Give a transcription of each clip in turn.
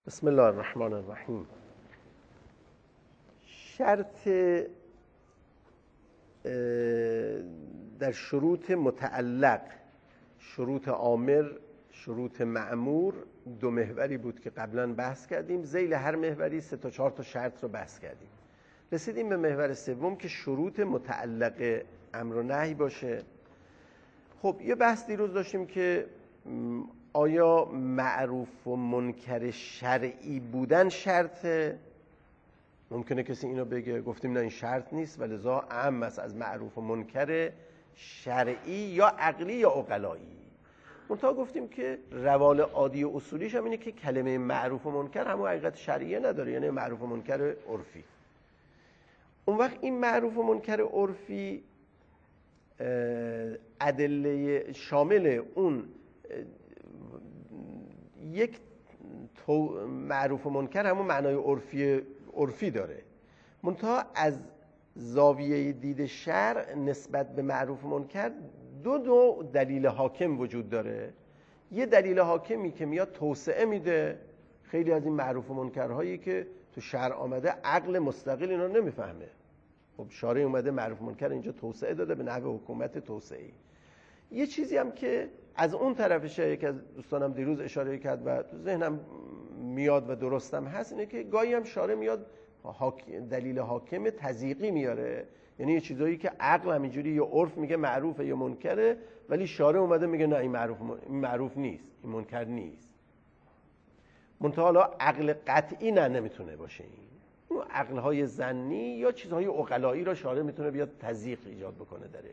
بسم الله الرحمن الرحیم. شرط در شروط متعلق، شروط آمر، شروط مأمور، دو محوری بود که قبلا بحث کردیم. ذیل هر محوری 3 تا 4 تا شرط رو بحث کردیم. رسیدیم به محور سوم که شروط متعلق امر و نهی باشه. خب یه بحث دیروز داشتیم که آیا معروف و منکر شرعی بودن شرطه؟ ممکنه کسی اینو بگه، گفتیم نه این شرط نیست و لذا اعم است از معروف و منکر شرعی یا عقلی یا عقلایی. منتها گفتیم که روال عادی و اصولیش هم اینه که کلمه معروف و منکر همون حقیقت شرعیه نداره، یعنی معروف و منکر عرفی. اون وقت این معروف و منکر عرفی ادله شامل اون یک معروف و منکر همون معنای عرفی داره، منتها از زاویه دید شرع نسبت به معروف و منکر دو دلیل حاکم وجود داره. یه دلیل حاکمی که میاد توسعه میده، خیلی از این معروف و منکرهایی که تو شرع آمده عقل مستقل اینا رو نمیفهمه. خب شارع اومده معروف و منکر اینجا توسعه داده به نحو حکومت توسعه‌ای. یه چیزی هم که از اون طرفشه، یک از دوستانم دیروز اشاره کرد و تو ذهنم میاد و درستم هست، اینه که گاهی هم شارع میاد دلیل حاکم تضییقی میاره، یعنی یه چیزایی که عقل همینجوری یا عرف میگه معروفه یا منکره، ولی شارع اومده میگه نه این معروف نیست، این منکر نیست. منتها حالا عقل قطعی نمیتونه باشه، این عقل‌های ظنی یا چیزهای عقلایی را شارع میتونه بیاد تضییق ایجاد بکنه داره.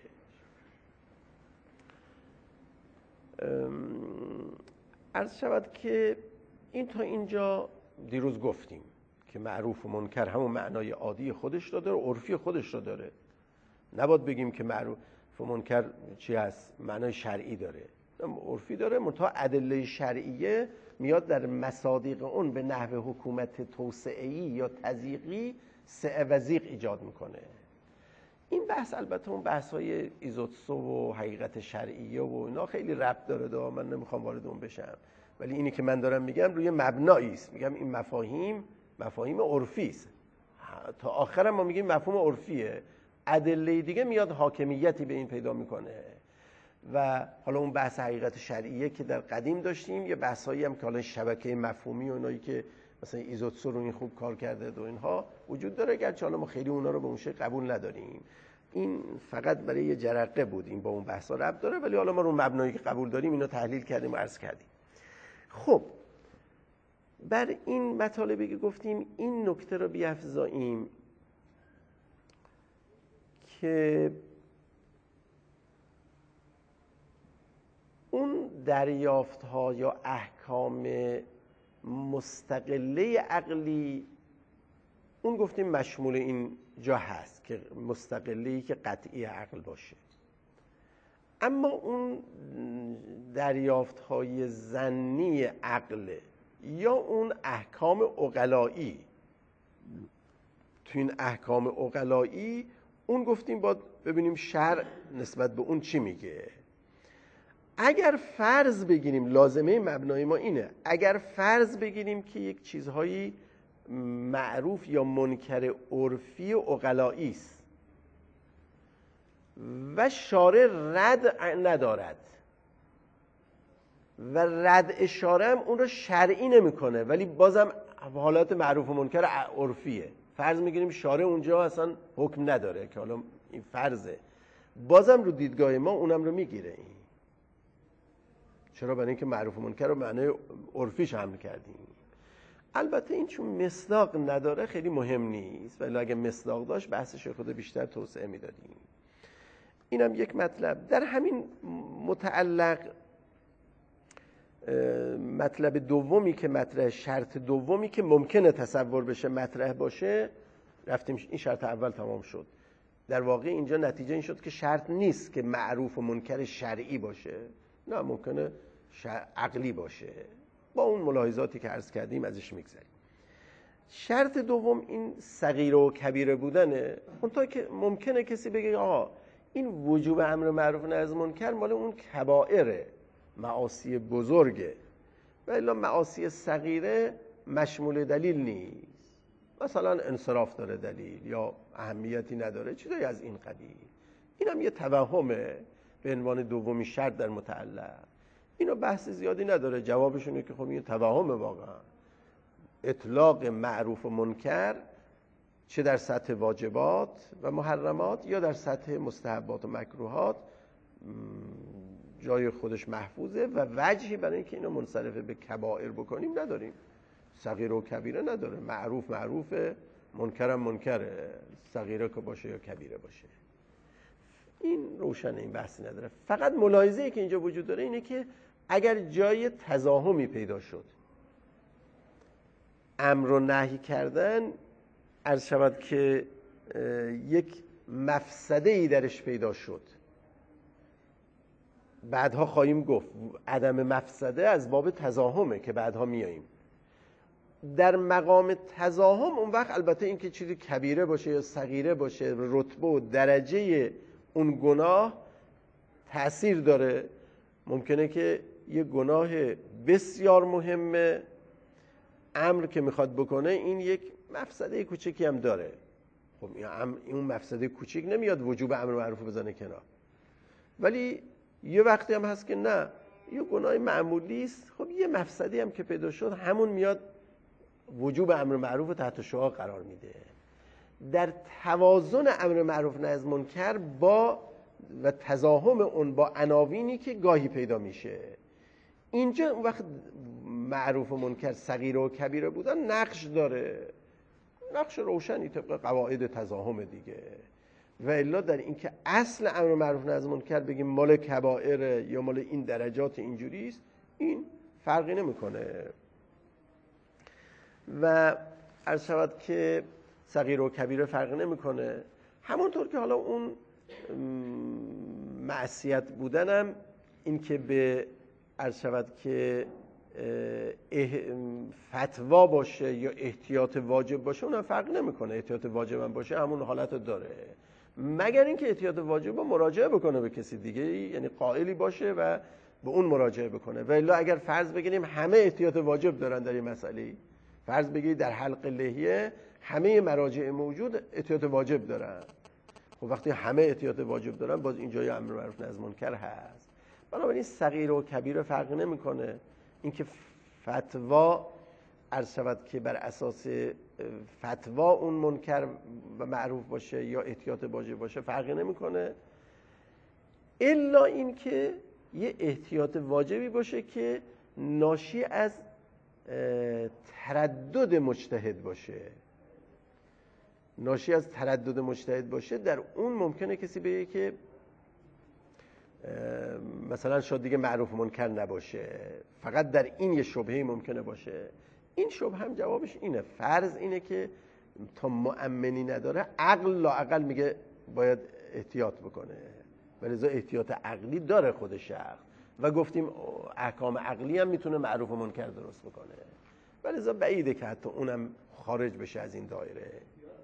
عرض شود که این تا اینجا دیروز گفتیم که معروف و منکر همون معنای عادی خودش رو داره، عرفی خودش رو داره. نباید بگیم که معروف و منکر چی هست، معنای شرعی داره، عرفی داره، منتها ادله شرعیه میاد در مصادیق اون به نحو حکومت توسعه‌ای یا تضییقی سعه و ضیق ایجاد میکنه. این بحث البته اون بحث‌های ایزوتسو و حقیقت شرعیه و اینا خیلی ربط داره، من نمیخوام وارد اون بشم، ولی اینی که من دارم میگم روی مبنایی است. میگم این مفاهیم عرفی است، تا آخرم ما میگیم مفهوم عرفیه، ادله دیگه میاد حاکمیتی به این پیدا میکنه. و حالا اون بحث حقیقت شرعیه که در قدیم داشتیم، یه بحثایی هم که حالا شبکه مفهومی و اونایی که مثلا ایزوتسو رو این خوب کار کرده و اینها وجود داره، گرچه حالا ما خیلی اونا رو به اون شکل قبول نداریم. این فقط برای یه جرقه بود، این با اون بحثا ربط داره، ولی حالا ما رو مبنایی که قبول داریم اینو تحلیل کردیم و عرض کردیم. خب بر این مطالبی که گفتیم این نکته رو بیافزاییم که اون دریافت‌ها یا احکام مستقله عقلی، اون گفتیم مشمول این جا هست که مستقله‌ای که قطعی عقل باشه، اما اون دریافت‌های ظنی عقل یا اون احکام عقلایی، تو این احکام عقلایی اون گفتیم باید ببینیم شرع نسبت به اون چی میگه. اگر فرض بگیریم، لازمه مبنای ما اینه، اگر فرض بگیریم که یک چیزهایی معروف یا منکر عرفی و عقلایی است و شارع رد ندارد و رد شارع هم اون رو شرعی نمیکنه، ولی بازم حالات معروف و منکر عرفیه، فرض میگیریم شارع اونجا اصلا حکم نداره که حالا این فرضه، بازم رو دیدگاه ما اونم رو میگیره. این چرا؟ برای اینکه معروف و منکر رو معنای عرفیش حمل کردیم. البته این چون مصداق نداره خیلی مهم نیست، ولی اگه مصداق داشت بحثش خود بیشتر توسعه میدادیم. اینم یک مطلب. در همین متعلق مطلب دومی که مطرح، شرط دومی که ممکنه تصور بشه مطرح باشه، رفتیم این شرط اول تمام شد. در واقع اینجا نتیجه این شد که شرط نیست که معروف و منکر شرعی باشه، نه ممکنه عقلی باشه، با اون ملاحظاتی که عرض کردیم ازش میگذریم. شرط دوم این صغیره و کبیره بودنه. اونطور که ممکنه کسی بگه آها این وجوب امر معروف و نهی از منکر مال اون کبائره، معاصی بزرگه، ولی معاصی صغیره مشمول دلیل نیست، مثلا انصراف داره دلیل یا اهمیتی نداره، چیزایی از این قبیل. اینم یه توهمه به عنوان دومین شرط در متعلق. اینو بحث زیادی نداره، جوابشونه که خب این توهمه واقعا. اطلاق معروف و منکر چه در سطح واجبات و محرمات یا در سطح مستحبات و مکروهات جای خودش محفوظه و وجهی برای اینکه اینو منصرف به کبائر بکنیم نداریم. صغیره و کبیره نداره، معروف معروفه، منکرم منکره، صغیره که باشه یا کبیره باشه. این روشنه، این بحثی نداره. فقط ملاحظه‌ای که اینجا وجود داره اینه که اگر جای تزاحمی پیدا شد، امر و نهی کردن، عرض شود که یک مفسده‌ای درش پیدا شد، بعدها خواهیم گفت عدم مفسده از باب تزاحمه که بعدها میاییم. در مقام تزاحم اون وقت البته این که چیزی کبیره باشه یا صغیره باشه، رتبه و درجه اون گناه تأثیر داره. ممکنه که یه گناه بسیار مهمه، امر که میخواد بکنه این یک مفسده کوچکی هم داره. خب این مفسده کوچک نمیاد وجوب امر معروف بزنه کنار، ولی یه وقتی هم هست که نه، یه گناه معمولی است، خب یه مفسده هم که پیدا شد همون میاد وجوب امر معروف تحت شعاع قرار میده. در توازن امر معروف نهی از منکر با و تزاحم اون با عناوینی که گاهی پیدا میشه، اینجا اون وقت معروف و منکر صغیره و کبیره بودن نقش داره، نقش روشنی طبق قواعد تزاحم دیگه. و الا در این که اصل امر معروف نهی از منکر بگیم مال کبائر یا مال این درجات اینجوری است، این فرقی نمیکنه. و عرض شود که صغیره و کبیره فرقی نمیکنه. همونطور که حالا اون معصیت بودنم این که به عرض شود که فتوا باشه یا احتیاط واجب باشه، اونم فرق نمیکنه. احتیاط واجب هم باشه همون حالت داره، مگر اینکه احتیاط واجب رو مراجعه بکنه به کسی دیگه، یعنی قائلی باشه و به اون مراجعه بکنه. و الا اگر فرض بگیریم همه احتیاط واجب دارن در این مسئله، فرض بگیرید در حلق لحیه همه مراجع موجود احتیاط واجب دارن، خب وقتی همه احتیاط واجب دارن باز اینجا یه امر معروف نهی از منکر هست. بنابراین صغیره و کبیره فرق نمیکنه. اینکه فتوا عرض شود که بر اساس فتوا اون منکر و معروف باشه یا احتیاط واجب باشه فرقی نمیکنه، الا اینکه یه احتیاط واجبی باشه که ناشی از تردد مجتهد باشه. ناشی از تردد مجتهد باشه، در اون ممکنه کسی بگه که مثلا شاید دیگه معروف منکر نباشه، فقط در این یه شبهه ممکنه باشه. این شبهه هم جوابش اینه، فرض اینه که تا مؤمنی نداره عقل لااقل میگه باید احتیاط بکنه، ولذا احتیاط عقلی داره خود شخص و گفتیم احکام عقلی هم میتونه معروف و منکر درست بکنه، ولذا بعیده که حتی اونم خارج بشه از این دایره.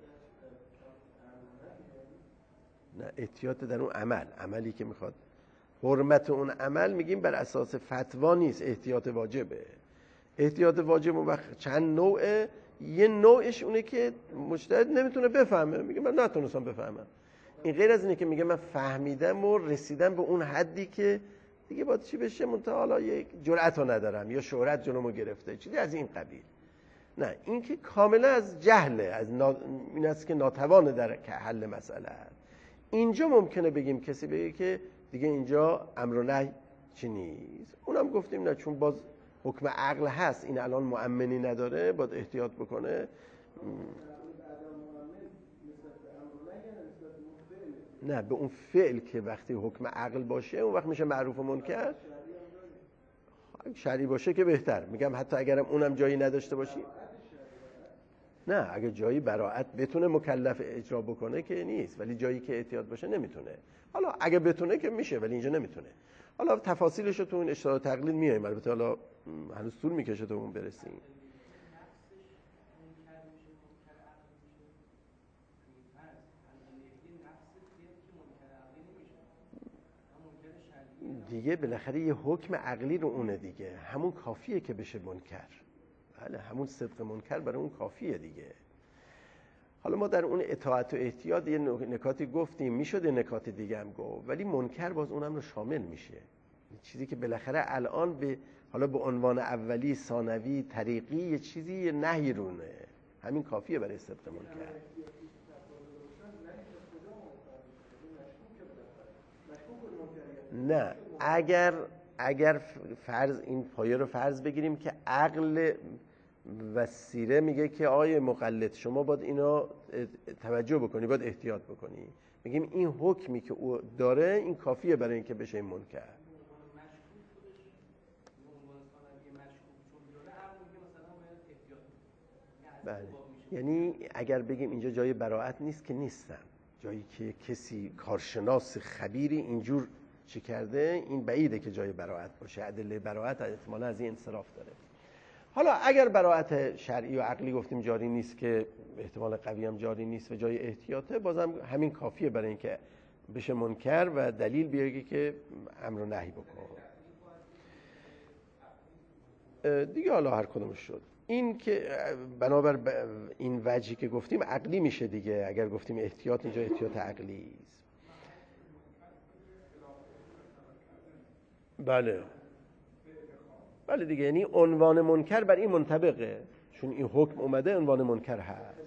نه، احتیاط در اون عملی که میخواد حرمت اون عمل میگیم بر اساس فتوا نیست، احتیاط واجبه. احتیاط واجب اون وقت چند نوعه، یه نوعش اونه که مجتهد نمیتونه بفهمه، میگه من نتونستم بفهمم. این غیر از اینه که میگه من فهمیدم و رسیدم به اون حدی که دیگه باید چی بشه، منتها حالا یک جرأت رو ندارم یا شهرت جلومو گرفته، چیزی از این قبیل. نه، این که کاملا از جهله، از این است که ناتوانه در حل مسئله. اینجا ممکنه بگیم کسی بگه که دیگه اینجا امر و نهی چی نیست. اونم گفتیم نه، چون باز حکم عقل هست، این الان مؤمنی نداره، باید احتیاط بکنه. نه، به اون فعل که وقتی حکم عقل باشه اون وقت میشه معروف و منکر. شرعی باشه که بهتر، میگم حتی اگرم اونم جایی نداشته باشی. نه، اگه جایی براءت بتونه مکلف اجرا بکنه که نیست، ولی جایی که احتیاط باشه نمیتونه. حالا اگه بتونه که میشه، ولی اینجا نمیتونه. حالا تفاصیلش رو تو این اشتراط تقلید میایم، البته حالا هنوز طول میکشه تا اون برسیم. دیگه بالاخره یه حکم عقلی رو اونه دیگه، همون کافیه که بشه منکر. بله همون صدق منکر برای اون کافیه دیگه. حالا ما در اون اطاعت و احتیاط یه نکاتی گفتیم، میشد نکات دیگه هم گفت، ولی منکر باز اونم رو شامل میشه. چیزی که بالاخره الان به حالا به عنوان اولی، ثانوی، طریقی یه چیزی، یه نهی رونه، همین کافیه برای صدق منکر. نه اگر فرض این پایه رو فرض بگیریم که عقل و سیره میگه که آیه مقلد شما باید اینا توجه بکنی، باید احتیاط بکنی، میگیم این حکمی که او داره این کافیه برای اینکه بشه این منکر. بله یعنی اگر بگیم اینجا جای براءت نیست که نیستم، جایی که کسی کارشناس خبیری اینجور چی کرده، این بعیده که جای براءت باشه. ادله براءت احتمالاً از این انصراف داره. حالا اگر براءت شرعی و عقلی گفتیم جاری نیست، که احتمال قوی هم جاری نیست و جای احتیاطه، بازم همین کافیه برای اینکه بشه منکر و دلیل بیاره که امر و نهی بکن دیگه. حالا هر کدومش شد، این که بنابر این وجهی که گفتیم عقلی میشه دیگه. اگر گفتیم احتیاط، اینجا احتیاط عقلی است. بله دیگه، یعنی عنوان منکر بر این منطبقه، چون این حکم اومده عنوان منکر هست.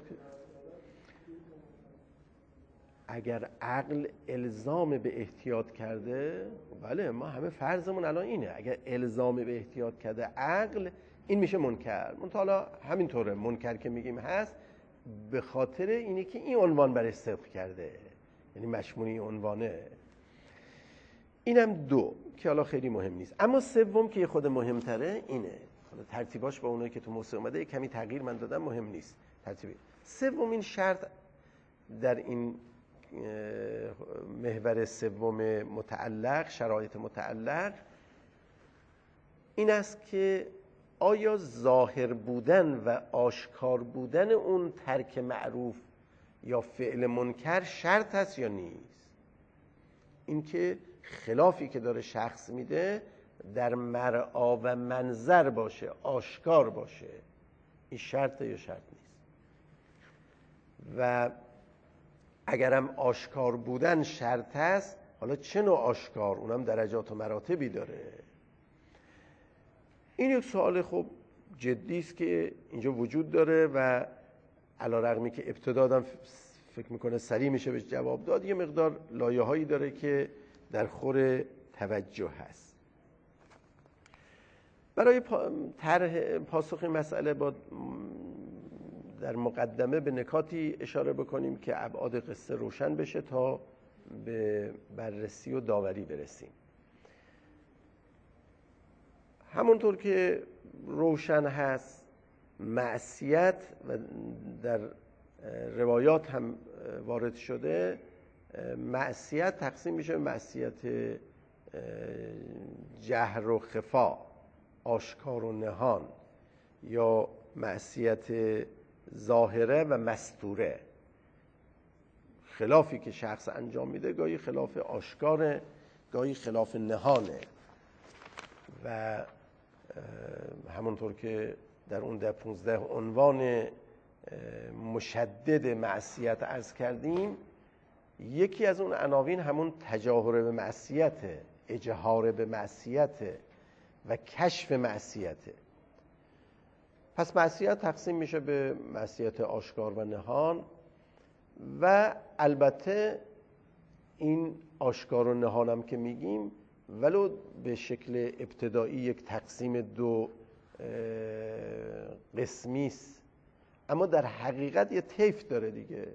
اگر عقل الزام به احتیاط کرده، بله ما همه فرضمون الان اینه، اگر الزام به احتیاط کرده عقل، این میشه منکر. حالا همینطوره، منکر که میگیم هست به خاطر اینه که این عنوان برای صدق کرده، یعنی مشمولی عنوانه. اینم دو که حالا خیلی مهم نیست. اما سوم که خود مهمتره اینه، حالا ترتیباش با اونایی که تو موسوعه اومده کمی تغییر من دادم، مهم نیست ترتیبی. سومین شرط در این محور سوم متعلق، شرایط متعلق، این است که آیا ظاهر بودن و آشکار بودن اون ترک معروف یا فعل منکر شرط هست یا نیست. این که خلافی که داره شخص میده در مرعا و منظر باشه، آشکار باشه، این شرطه یا شرط نیست. و اگرم آشکار بودن شرط هست، حالا چه نوع آشکار؟ اونم درجات و مراتبی داره. این یک سوال خب جدی است که اینجا وجود داره و علی‌رغمی که ابتدا آدم فکر میکنه سریع میشه بهش جواب داد، یه مقدار لایه‌هایی داره که در خور توجه هست. برای طرح پاسخ این مسئله با در مقدمه به نکاتی اشاره بکنیم که ابعاد قصه روشن بشه تا به بررسی و داوری برسیم. همونطور که روشن هست، معصیت و در روایات هم وارد شده، معصیت تقسیم میشه به معصیت جهر و خفا، آشکار و نهان، یا معصیت ظاهره و مستوره. خلافی که شخص انجام میده گاهی خلاف آشکاره، گاهی خلاف نهانه. و همونطور که در اون 15 عنوان مشدد معصیت عرض کردیم، یکی از اون عناوین همون تجاهر به معصیت، اجهار به معصیت و کشف معصیت. پس معصیت تقسیم میشه به معصیت آشکار و نهان، و البته این آشکار و نهانم که میگیم ولو به شکل ابتدایی یک تقسیم دو قسمی است، اما در حقیقت یه طیف داره دیگه.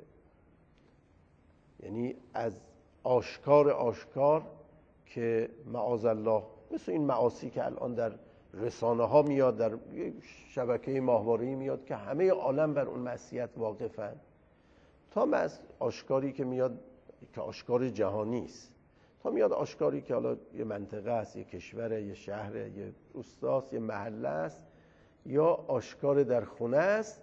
یعنی از آشکار که معاذالله مثل این معاصی که الان در رسانه ها میاد، در شبکه ماهواره‌ای میاد که همه عالم بر اون معصیت واقفن، تا آشکاری که میاد که آشکار جهانی است، تا میاد آشکاری که حالا یه منطقه است، یه کشوره، یه شهره، یه روستاست، یه محله است، یا آشکار در خونه است،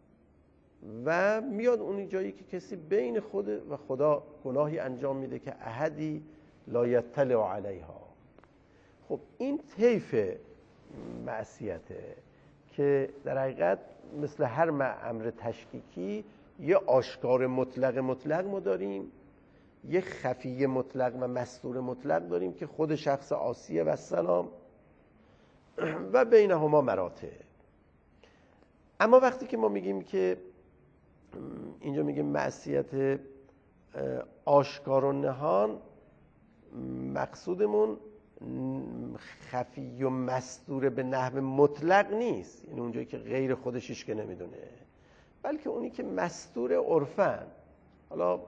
و میاد اون جایی که کسی بین خود و خدا گناهی انجام میده که احدی لا یطلع علیها. خب این طیف معصیته که در حقیقت مثل هر امر تشکیکی یه آشکار مطلق ما داریم، یه خفی مطلق و مستور مطلق داریم که خود شخص عاصیه و السلام و بینهما مراتب. اما وقتی که ما میگیم که اینجا میگیم معصیت آشکار و نهان، مقصودمون خفی و مستور به نحو مطلق نیست، یعنی اونجایی که غیر خودشش که نمیدونه، بلکه اونی که مستور عرفن. حالا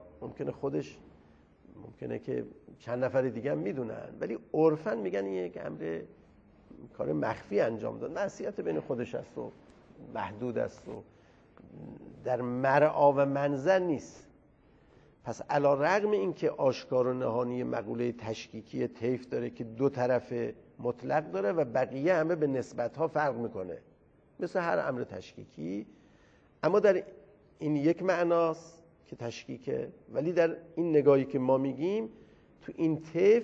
ممکنه که چند نفر دیگه هم میدونن، ولی عرفن میگن این یک امر کار مخفی انجام داد، معصیت بین خودش است و محدود است و در مرعا و منظر نیست. پس علی رغم این که آشکار و نهانی مقوله تشکیکی طیف داره که دو طرف مطلق داره و بقیه همه به نسبت‌ها فرق میکنه مثل هر امر تشکیکی، اما در این یک معناست که تشکیکه، ولی در این نگاهی که ما میگیم تو این طیف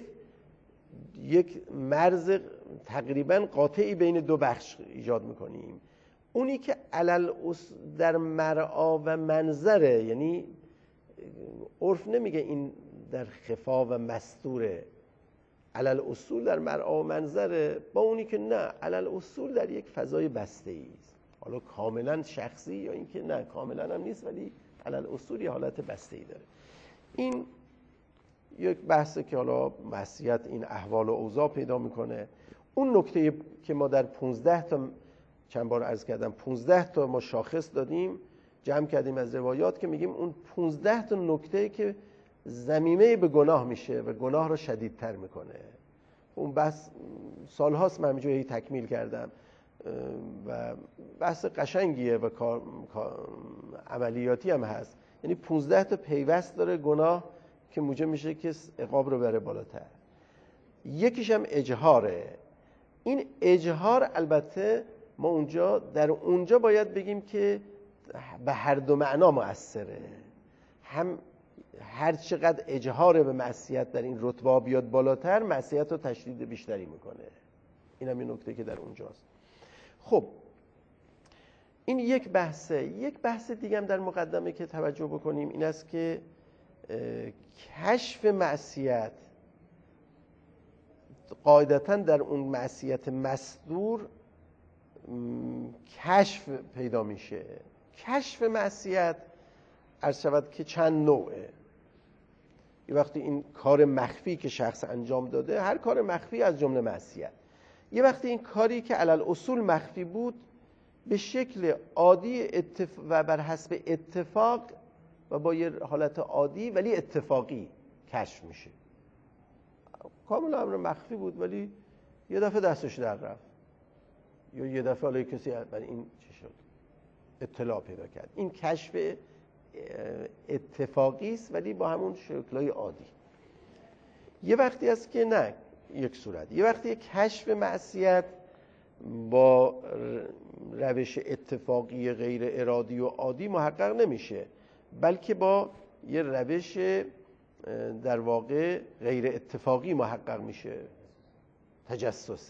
یک مرز تقریبا قاطعی بین دو بخش ایجاد میکنیم. اونی که در مرعا و منظره، یعنی عرف نمیگه این در خفا و مستوره، علل اصول در مرعا و منظره، با اونی که نه، علل اصول در یک فضای بسته ایست، حالا کاملا شخصی یا اینکه نه کاملا هم نیست ولی علل اصول یه حالت بسته ای داره. این یک بحثه که حالا معصیت این احوال و اوضاع پیدا میکنه. اون نکته که ما در 15 تا چند بار عرض کردم 15 تا ما شاخص دادیم، جمع کردیم از روایات که میگیم اون 15 تا نکته که ضمیمه به گناه میشه و گناه رو شدیدتر میکنه. اون بحث سالهاست من همینجوری تکمیل کردم و بحث قشنگیه و عملیاتی هم هست. یعنی 15 تا پیوست داره گناه که موجب میشه که عقاب رو بره بالاتر. یکیش هم اجهاره. این اجهار البته ما در اونجا باید بگیم که به هر دو معنا مؤثره. هم هر چقدر اجهار به معصیت در این رتبه بیاد بالاتر، معصیت رو تشدید بیشتری میکنه. این هم این نکته که در اونجاست. خب این یک بحثه. یک بحث دیگه هم در مقدمه که توجه بکنیم این است که کشف معصیت قاعدتاً در اون معصیت مصدور کشف پیدا میشه. کشف معصیت عرض شود که چند نوعه. یه وقتی این کار مخفی که شخص انجام داده، هر کار مخفی از جمله معصیت. یه وقتی این کاری که علل اصول مخفی بود به شکل عادی و بر حسب اتفاق و با یه حالت عادی ولی اتفاقی کشف میشه. کاملا امر مخفی بود ولی یه دفعه دستش در رفت، یا یه دفعه حالا کسی برای این چه شد اطلاع پیدا کرد. این کشف اتفاقی است ولی با همون شکل‌های عادی. یه وقتی است که نه یک صورت، یه وقتی کشف معصیت با روش اتفاقی غیر ارادی و عادی محقق نمیشه، بلکه با یه روش در واقع غیر اتفاقی محقق میشه، تجسسه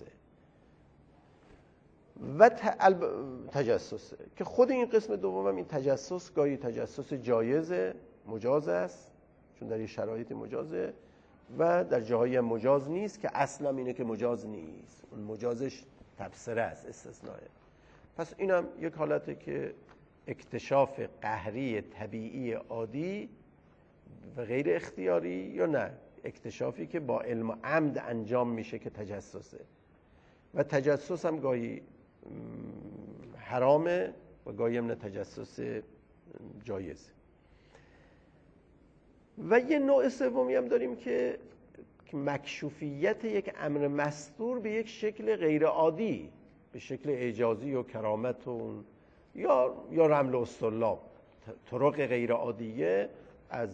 و تجسسه که خود این قسم دومم این تجسس گاهی تجسس جایزه، مجاز است، چون در یه شرایط مجازه و در جاهایی هم مجاز نیست که اصلا اینه که مجاز نیست، اون مجازش تبصره است، استثناء. پس اینم یک حالته که اکتشاف قهری طبیعی عادی و غیر اختیاری، یا نه اکتشافی که با علم و عمد انجام میشه که تجسسه. و تجسس هم گاهی حرامه و گاهی هم نه تجسس جایزه. و یه نوع سومی هم داریم که مکشوفیت یک امر مستور به یک شکل غیر عادی، به شکل اعجازی و کرامت و یا رمل و استرلاب، طرق غیر عادیه از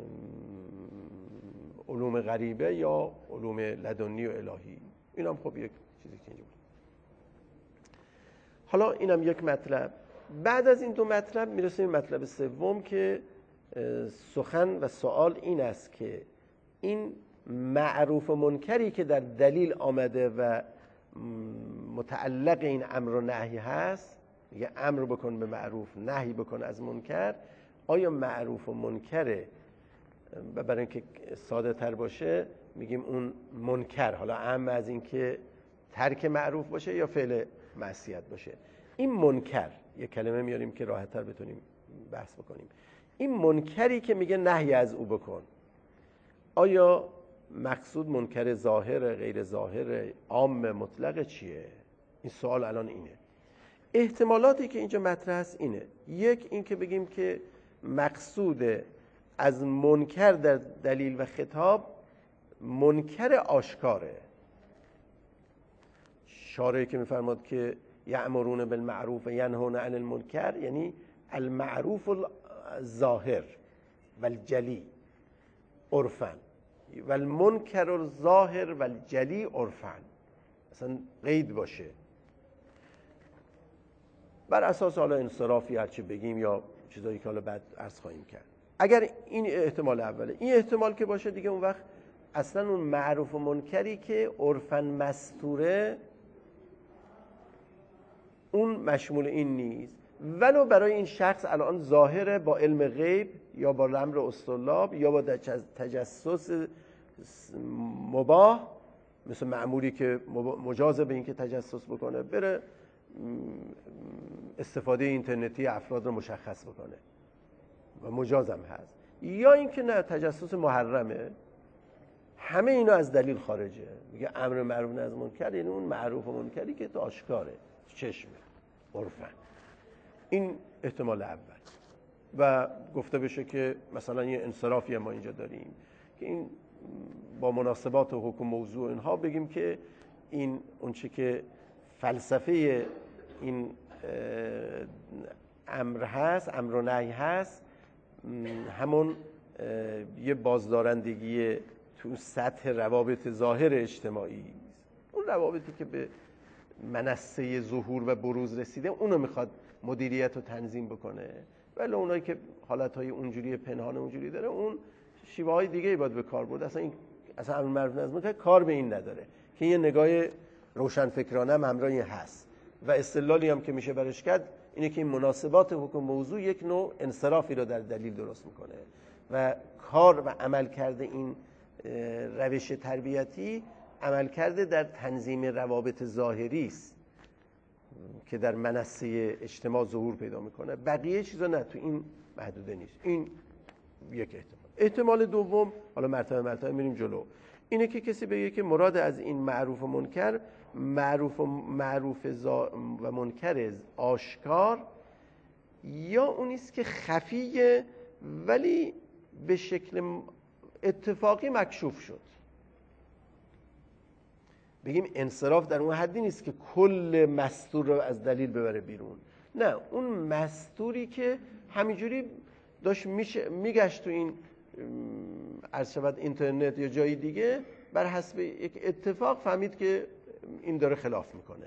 علوم غریبه یا علوم لدنی و الهی. این هم خب یک چیزی که اینجا بود. حالا اینم یک مطلب. بعد از این دو مطلب میرسیم به مطلب سوم که سخن و سوال این است که این معروف و منکری که در دلیل آمده و متعلق این امر و نهی هست، میگه امر بکن به معروف، نهی بکن از منکر، آیا معروف و منکره؟ و برای اینکه ساده تر باشه میگیم اون منکر، حالا اهم از این که ترک معروف باشه یا فعل معصیت باشه، این منکر یه کلمه میاریم که راحت تر بتونیم بحث بکنیم. این منکری که میگه نهی از او بکن، آیا مقصود منکر ظاهر، غیر ظاهر، عام، مطلق چیه؟ این سوال الان اینه. احتمالاتی که اینجا مطرح است اینه: یک، این که بگیم که مقصود از منکر در دلیل و خطاب منکر آشکاره. شارعی که میفرماد که یأمرون بالمعروف و ینهون عن المنکر، یعنی المعروف الظاهر والجلی عرفاً والمنکر الظاهر والجلی عرفاً، اصلا قید باشه. بر اساس حالا انصرافی هرچی بگیم یا چیزایی که حالا بعد عرض خواهیم کرد. اگر این احتمال اوله، این احتمال که باشه دیگه، اون وقت اصلا اون معروف و منکری که عرفاً مستوره اون مشمول این نیست، ولو برای این شخص الان ظاهره با علم غیب یا با امر اسطلاب یا با تجسس مباح، مثل مأموری که مجازه به این که تجسس بکنه، بره استفاده اینترنتی افراد رو مشخص بکنه و مجازم هست، یا اینکه نه، تجسس محرمه، همه اینا از دلیل خارجه. میگه امر معروف نهی از منکر، یعنی اون معروف و منکری که تو آشکاره، تو چشمه، عرفاً. این احتمال اول. و گفته بشه که مثلا یه انصرافی ما اینجا داریم که این با مناسبات و حکم موضوع اینها بگیم که این اون چه که فلسفه این امر هست، امر و نهی هست، همون یه بازدارندگی تو سطح روابط ظاهر اجتماعی، اون روابطی که به منصه ظهور و بروز رسیده، اونو میخواد مدیریت و تنظیم بکنه. ولی اونایی که حالتهای اونجوری پنهان اونجوری داره، اون شیوه های دیگه باید به کار برد. اصلا امر معروف نهی از منکر کار به این نداره که یه نگاه روشنفکرانه هم همراه این هست و استدلالی هم که میشه برش کرد اینه که این مناسبات حکم موضوع یک نوع انصرافی رو در دلیل درست میکنه و کار و عمل کرده این روش تربیتی عمل کرده در تنظیم روابط ظاهری است که در منصه اجتماع ظهور پیدا میکنه. بقیه چیزا نه، تو این محدوده نیست. این یک احتمال دوم، حالا مرتبه میریم جلو، اینه که کسی بگه که مراد از این معروف و منکر، معروف و منکر آشکار، یا اونیست که خفیه ولی به شکل اتفاقی مکشوف شد. بگیم انصراف در اون حدی نیست که کل مستور رو از دلیل ببره بیرون، نه، اون مستوری که همینجوری داشت میگشت تو این عرض شود اینترنت یا جای دیگه، بر حسب یک اتفاق فهمید که این داره خلاف میکنه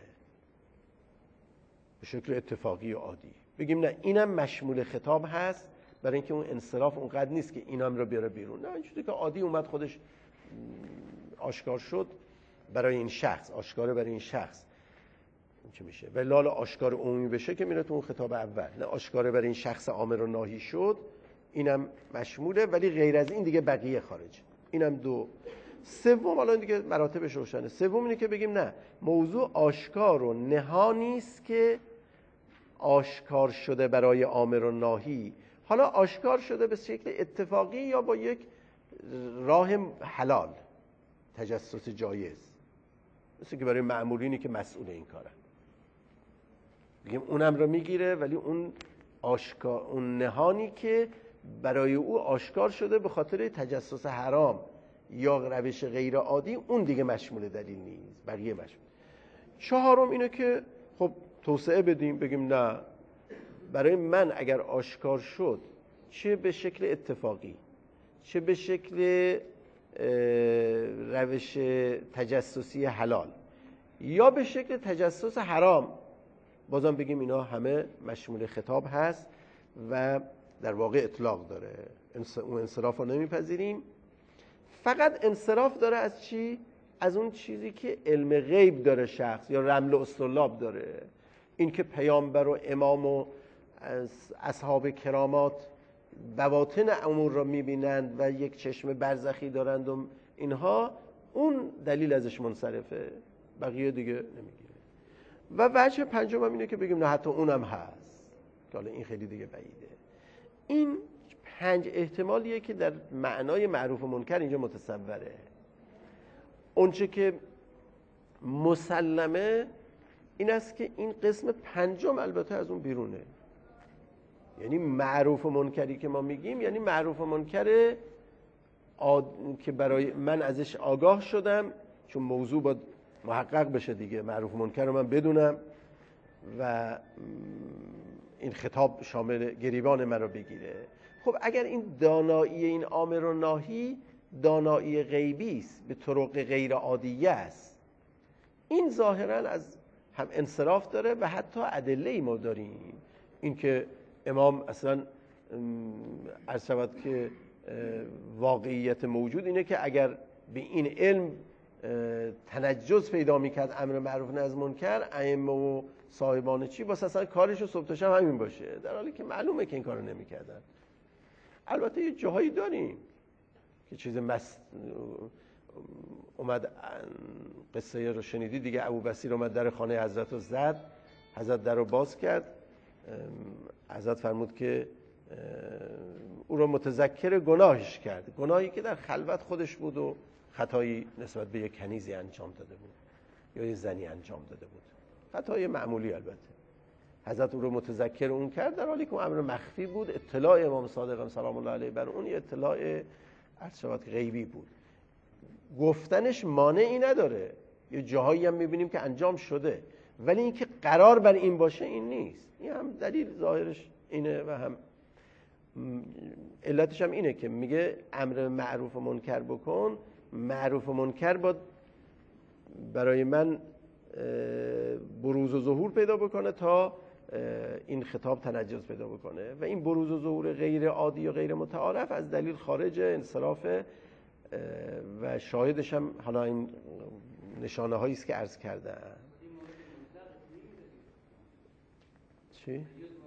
به شکل اتفاقی و عادی، بگیم نه، اینم مشمول خطاب هست، برای اینکه اون انصراف اونقدر نیست که اینم رو بیاره بیرون، نه، اینجوری که عادی اومد خودش آشکار شد برای این شخص، آشکاره برای این شخص، این چه میشه؟ و لال آشکار عمومی بشه که میره تو اون خطاب اول، نه، آشکاره برای این شخص امر و ناهی شد، اینم مشموله، ولی غیر از این دیگه بقیه خارجه. اینم دو. سوم، الان دیگه مراتبش روشنه، سوم اینه که بگیم نه، موضوع آشکار و نهانی است که آشکار شده برای امر و ناهی، حالا آشکار شده به شکل اتفاقی یا با یک راه حلال، تجسس جایز، مثل که برای مأمورینی که مسئول این کارن، بگیم اونم رو میگیره، ولی اون آشکار، اون نهانی که برای او آشکار شده به خاطر تجسس حرام یا روش غیر عادی، اون دیگه مشمول دلیل نیست، بقیه مشمول. چهارم اینه که خب توسعه بدیم، بگیم نه، برای من اگر آشکار شد، چه به شکل اتفاقی، چه به شکل روش تجسسی حلال یا به شکل تجسس حرام، بازم بگیم اینا همه مشمول خطاب هست و در واقع اطلاق داره. اون انصراف رو نمیپذیریم، فقط انصراف داره از چی؟ از اون چیزی که علم غیب داره شخص یا رمل و اسطرلاب داره، این که پیامبر و امام و اصحاب کرامات بواطن امور را میبینند و یک چشم برزخی دارند و اینها، اون دلیل ازش منصرفه، بقیه دیگه نمیگیره. و وجه پنجم هم اینه که بگیم نه حتی اونم هست، که حالا این خیلی دیگه بعیده. این 5 احتمالیه که در معنای معروف و منکر اینجا متصوره. اونچه که مسلمه این است که این قسم 5 البته از اون بیرونه. یعنی معروف و منکری که ما میگیم یعنی معروف و منکر که برای من ازش آگاه شدم، چون موضوع باید محقق بشه دیگه، معروف و منکر رو من بدونم و این خطاب شامل گریبان من رو بگیره. خب اگر این دانایی این امر و ناهی دانایی غیبی است، به طرق غیر عادیه است، این ظاهرا از هم انصراف داره و حتی ادله ما داریم. این که امام اصلا عرض شود که واقعیت موجود اینه که اگر به این علم تنجز پیدا میکرد امر معروف نهی از منکر، ائمه و صاحبان چی واسه اصلا کارشو صبح تا شب همین باشه، در حالی که معلومه که این کارو نمیکردن. البته یه جاهایی داریم که چیز اومد، قصه رو شنیدی دیگه، ابوبصیر اومد در خانه حضرت رو زد، حضرت در رو باز کرد، حضرت فرمود که او رو متذکر گناهش کرد، گناهی که در خلوت خودش بود و خطایی نسبت به یک کنیزی انجام داده بود یا یک زنی انجام داده بود، خطای معمولی. البته حضرت او رو متذکر اون کرد در حالی که امر مخفی بود، اطلاع امام صادق سلام الله علیه بر اون اطلاع عرض شود غیبی بود. گفتنش مانعی نداره، یه جاهایی هم میبینیم که انجام شده، ولی اینکه قرار بر این باشه این نیست. این هم دلیل ظاهرش اینه و هم علتش هم اینه که میگه امر معروف و منکر بکن، معروف و منکر باید برای من بروز و ظهور پیدا بکنه تا این خطاب تنجز پیدا بکنه، و این بروز و ظهور غیر عادی و غیر متعارف از دلیل خارج انصراف و شاهدش هم حالا این نشانه هایی است که عرض کردم. چی؟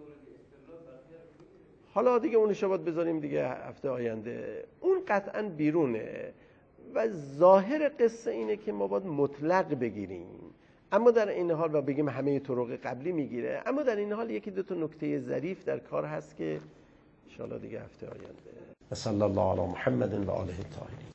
حالا دیگه اونش رو باید بذاریم دیگه هفته آینده. اون قطعا بیرونه و ظاهر قصه اینه که ما باید مطلق بگیریم، اما در این حال و بگیم همه طرق قبلی میگیره، اما در این حال یکی دو تا نکته ظریف در کار هست که ان شاء الله دیگه هفته آینده. صلی الله علی محمد و آله الطاهرین.